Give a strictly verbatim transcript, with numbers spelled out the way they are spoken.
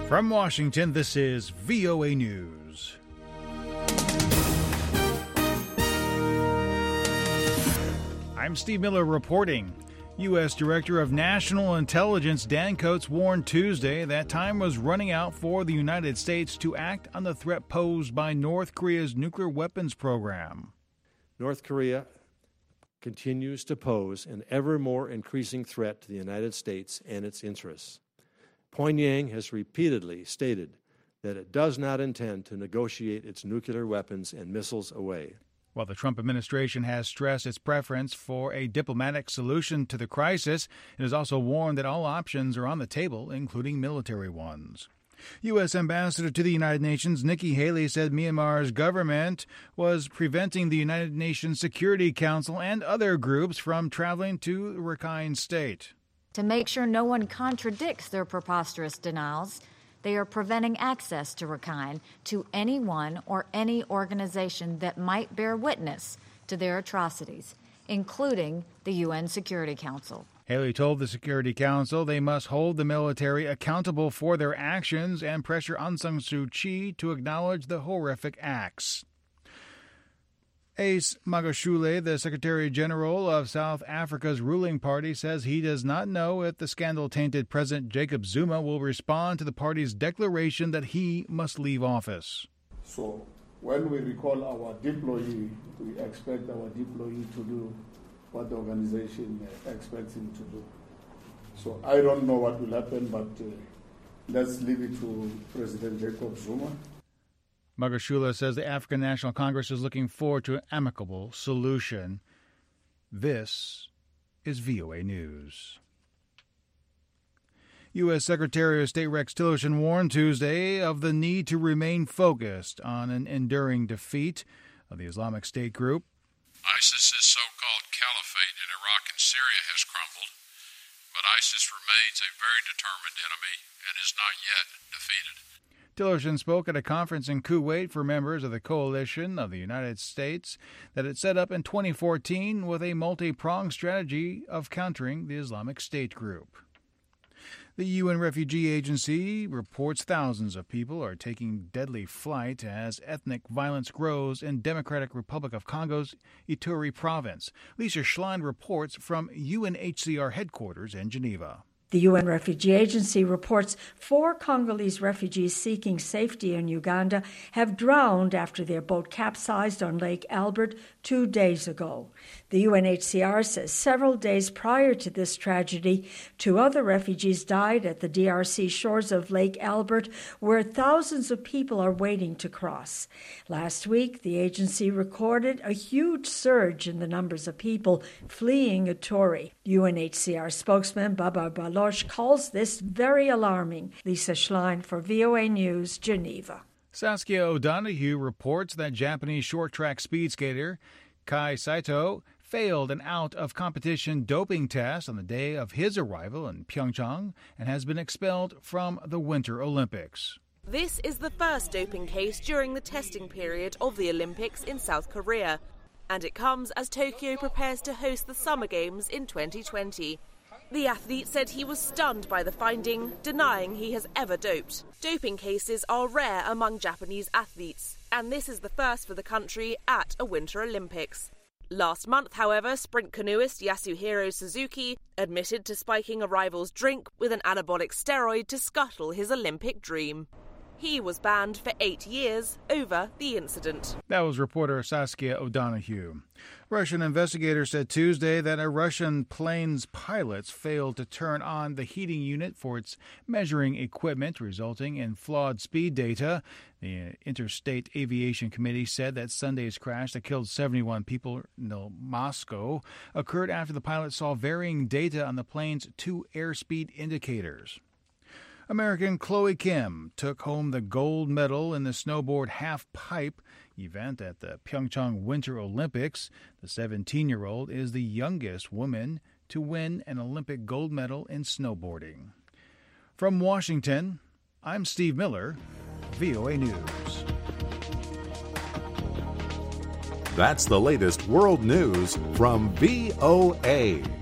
From Washington, this is V O A News. I'm Steve Miller reporting. U S. Director of National Intelligence Dan Coats warned Tuesday that time was running out for the United States to act on the threat posed by North Korea's nuclear weapons program. North Korea continues to pose an ever more increasing threat to the United States and its interests. Pyongyang has repeatedly stated that it does not intend to negotiate its nuclear weapons and missiles away. While the Trump administration has stressed its preference for a diplomatic solution to the crisis, it has also warned that all options are on the table, including military ones. U S. Ambassador to the United Nations Nikki Haley said Myanmar's government was preventing the United Nations Security Council and other groups from traveling to Rakhine State. To make sure no one contradicts their preposterous denials, they are preventing access to Rakhine to anyone or any organization that might bear witness to their atrocities, including the U N Security Council. Haley told the Security Council they must hold the military accountable for their actions and pressure Aung San Suu Kyi to acknowledge the horrific acts. Ace Magashule, the Secretary General of South Africa's ruling party, says he does not know if the scandal-tainted President Jacob Zuma will respond to the party's declaration that he must leave office. So when we recall our deployee, we expect our deployee to do what the organization expects him to do. So I don't know what will happen, but uh, let's leave it to President Jacob Zuma. Magashule says the African National Congress is looking forward to an amicable solution. This is V O A News. U S. Secretary of State Rex Tillerson warned Tuesday of the need to remain focused on an enduring defeat of the Islamic State group. ISIS's so-called caliphate in Iraq and Syria has crumbled, but ISIS remains a very determined enemy and is not yet defeated. Tillerson spoke at a conference in Kuwait for members of the coalition of the United States that it set up in twenty fourteen with a multi-pronged strategy of countering the Islamic State group. The U N Refugee Agency reports thousands of people are taking deadly flight as ethnic violence grows in Democratic Republic of Congo's Ituri province. Lisa Schlein reports from U N H C R headquarters in Geneva. The U N Refugee Agency reports four Congolese refugees seeking safety in Uganda have drowned after their boat capsized on Lake Albert two days ago. The U N H C R says several days prior to this tragedy, two other refugees died at the D R C shores of Lake Albert, where thousands of people are waiting to cross. Last week, the agency recorded a huge surge in the numbers of people fleeing Ituri. U N H C R spokesman Baba Baloch calls this very alarming. Lisa Schlein for V O A News, Geneva. Saskia O'Donoghue reports that Japanese short-track speed skater Kai Saito failed an out-of-competition doping test on the day of his arrival in Pyeongchang and has been expelled from the Winter Olympics. This is the first doping case during the testing period of the Olympics in South Korea, and it comes as Tokyo prepares to host the Summer Games in twenty twenty. The athlete said he was stunned by the finding, denying he has ever doped. Doping cases are rare among Japanese athletes, and this is the first for the country at a Winter Olympics. Last month, however, sprint canoeist Yasuhiro Suzuki admitted to spiking a rival's drink with an anabolic steroid to scuttle his Olympic dream. He was banned for eight years over the incident. That was reporter Saskia O'Donoghue. Russian investigators said Tuesday that a Russian plane's pilots failed to turn on the heating unit for its measuring equipment, resulting in flawed speed data. The Interstate Aviation Committee said that Sunday's crash that killed seventy-one people in Moscow occurred after the pilot saw varying data on the plane's two airspeed indicators. American Chloe Kim took home the gold medal in the snowboard half-pipe event at the Pyeongchang Winter Olympics. The seventeen-year-old is the youngest woman to win an Olympic gold medal in snowboarding. From Washington, I'm Steve Miller, V O A News. That's the latest world news from V O A.